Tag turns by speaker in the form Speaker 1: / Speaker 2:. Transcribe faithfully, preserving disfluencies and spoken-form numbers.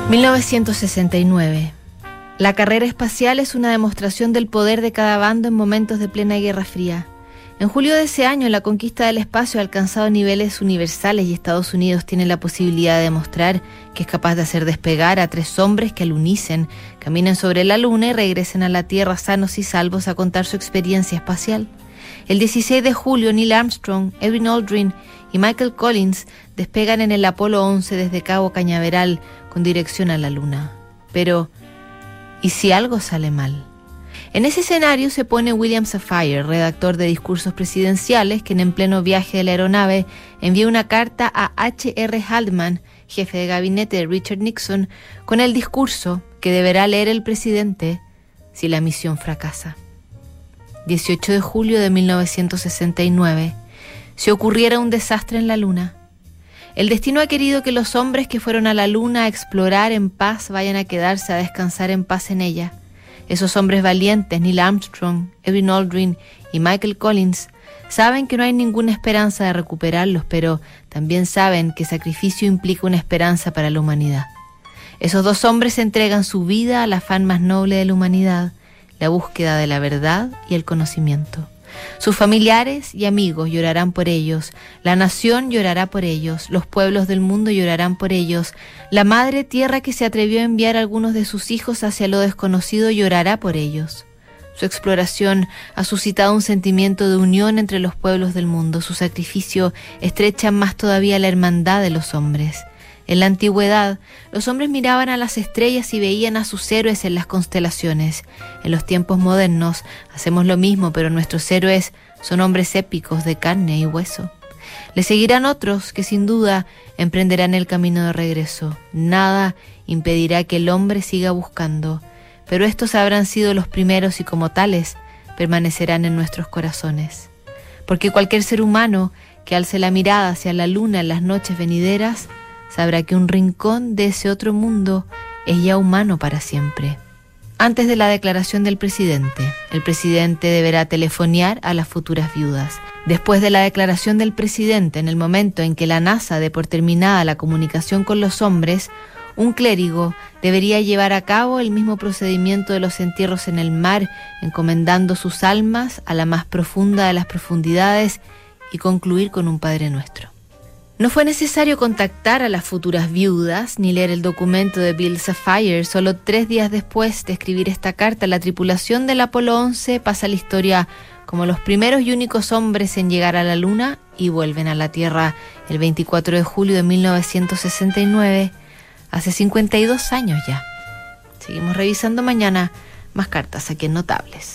Speaker 1: mil novecientos sesenta y nueve. La carrera espacial es una demostración del poder de cada bando en momentos de plena Guerra Fría. En julio de ese año, la conquista del espacio ha alcanzado niveles universales y Estados Unidos tiene la posibilidad de demostrar que es capaz de hacer despegar a tres hombres que al unísono caminen sobre la Luna y regresen a la Tierra sanos y salvos a contar su experiencia espacial. El dieciséis de julio, Neil Armstrong, Edwin Aldrin y Michael Collins despegan en el Apolo once desde Cabo Cañaveral con dirección a la Luna. Pero, ¿y si algo sale mal? En ese escenario se pone William Safire, redactor de discursos presidenciales, quien en pleno viaje de la aeronave envía una carta a H R Haldeman, jefe de gabinete de Richard Nixon, con el discurso que deberá leer el presidente si la misión fracasa. dieciocho de julio de mil novecientos sesenta y nueve. Si ocurriera un desastre en la Luna, el destino ha querido que los hombres que fueron a la Luna a explorar en paz vayan a quedarse a descansar en paz en ella. Esos hombres valientes, Neil Armstrong, Edwin Aldrin y Michael Collins, saben que no hay ninguna esperanza de recuperarlos, pero también saben que sacrificio implica una esperanza para la humanidad. Esos dos hombres entregan su vida al afán más noble de la humanidad, la búsqueda de la verdad y el conocimiento. Sus familiares y amigos llorarán por ellos, la nación llorará por ellos, los pueblos del mundo llorarán por ellos, la madre tierra que se atrevió a enviar a algunos de sus hijos hacia lo desconocido llorará por ellos. Su exploración ha suscitado un sentimiento de unión entre los pueblos del mundo, su sacrificio estrecha más todavía la hermandad de los hombres. En la antigüedad, los hombres miraban a las estrellas y veían a sus héroes en las constelaciones. En los tiempos modernos hacemos lo mismo, pero nuestros héroes son hombres épicos de carne y hueso. Le seguirán otros que sin duda emprenderán el camino de regreso. Nada impedirá que el hombre siga buscando, pero estos habrán sido los primeros y como tales permanecerán en nuestros corazones. Porque cualquier ser humano que alce la mirada hacia la luna en las noches venideras sabrá que un rincón de ese otro mundo es ya humano para siempre. Antes de la declaración del presidente, el presidente deberá telefonear a las futuras viudas. Después de la declaración del presidente, en el momento en que la NASA dé por terminada la comunicación con los hombres, un clérigo debería llevar a cabo el mismo procedimiento de los entierros en el mar, encomendando sus almas a la más profunda de las profundidades y concluir con un Padre Nuestro. No fue necesario contactar a las futuras viudas ni leer el documento de Bill Safire. Solo tres días después de escribir esta carta, la tripulación del Apolo once pasa a la historia como los primeros y únicos hombres en llegar a la Luna y vuelven a la Tierra el veinticuatro de julio de mil novecientos sesenta y nueve, hace cincuenta y dos años ya. Seguimos revisando mañana más cartas aquí en Notables.